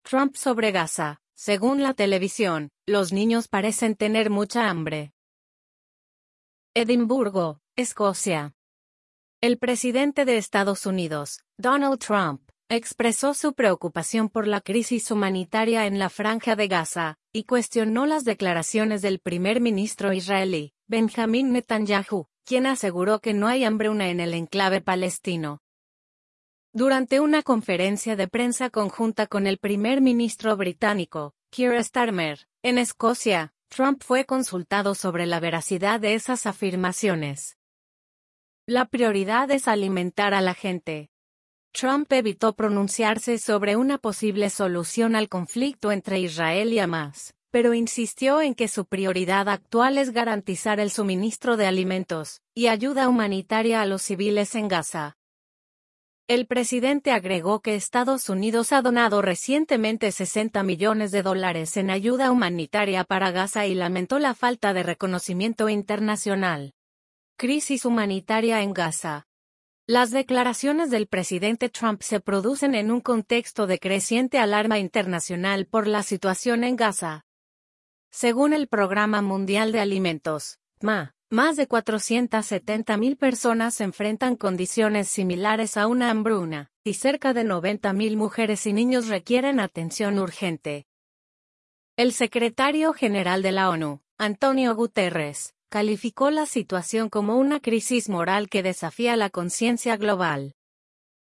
Trump sobre Gaza. Según la televisión, los niños parecen tener mucha hambre. Edimburgo, Escocia. El presidente de Estados Unidos, Donald Trump, expresó su preocupación por la crisis humanitaria en la Franja de Gaza, y cuestionó las declaraciones del primer ministro israelí, Benjamin Netanyahu, quien aseguró que no hay hambruna en el enclave palestino. Durante una conferencia de prensa conjunta con el primer ministro británico, Keir Starmer, en Escocia, Trump fue consultado sobre la veracidad de esas afirmaciones. La prioridad es alimentar a la gente. Trump evitó pronunciarse sobre una posible solución al conflicto entre Israel y Hamás, pero insistió en que su prioridad actual es garantizar el suministro de alimentos y ayuda humanitaria a los civiles en Gaza. El presidente agregó que Estados Unidos ha donado recientemente $60 millones en ayuda humanitaria para Gaza y lamentó la falta de reconocimiento internacional. Crisis humanitaria en Gaza. Las declaraciones del presidente Trump se producen en un contexto de creciente alarma internacional por la situación en Gaza. Según el Programa Mundial de Alimentos, PMA, más de 470.000 personas se enfrentan condiciones similares a una hambruna, y cerca de 90.000 mujeres y niños requieren atención urgente. El secretario general de la ONU, Antonio Guterres, calificó la situación como una crisis moral que desafía la conciencia global.